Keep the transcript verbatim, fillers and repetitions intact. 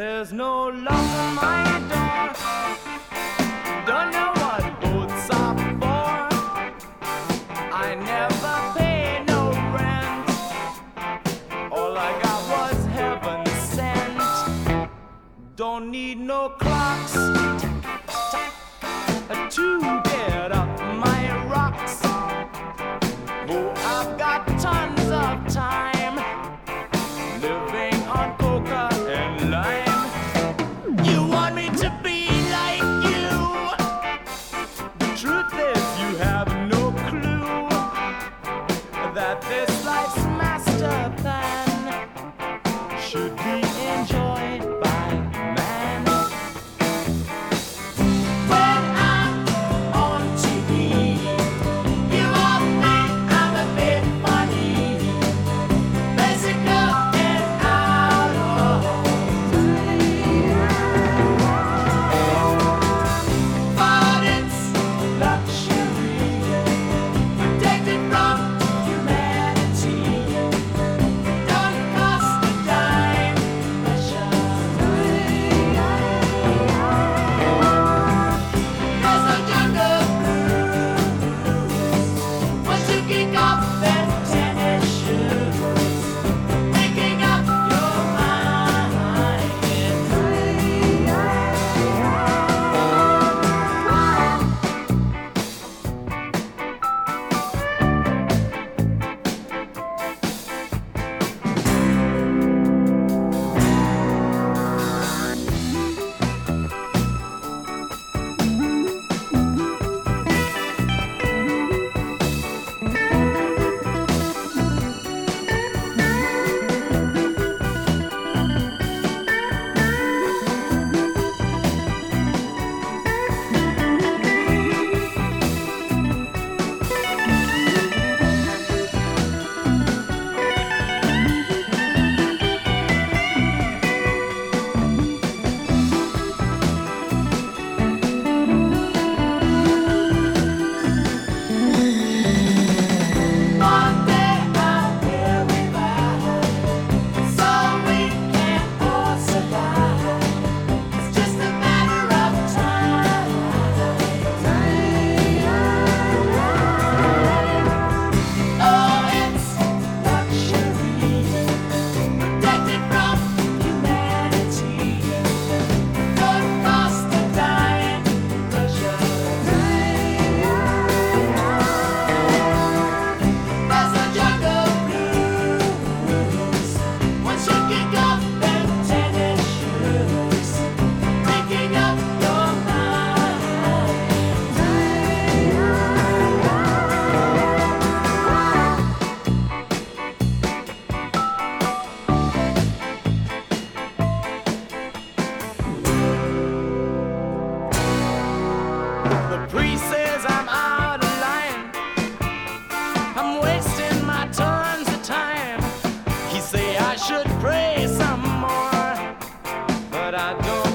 There's no lock on my door. Don't know what boots are for. I never pay no rent. All I got was heaven sent. Don't need no clocks to get up my rocks. Oh, I've got tons of time living on coca and lime. You want me to be like you? The truth is you have no clue that this life's master plan should be enjoyed by man. When I'm on T V, you all think I'm a bit funny, physical and out of but it's luxury, protected from humanity. Don't cost a dime, pressure. There's no jungle blues once you kick off them tennis shoes, making up your mind. One day I'll hear we back, so we can all survive. It's just a matter of time. Oh, it's luxury, protected from humanity. Don't cost a dime, pressure. There's no jungle blues once you kick off them tennis shoes, making up your mind. The priest says I'm out of line. I'm wasting my tons of time. He say I should pray some more, but I don't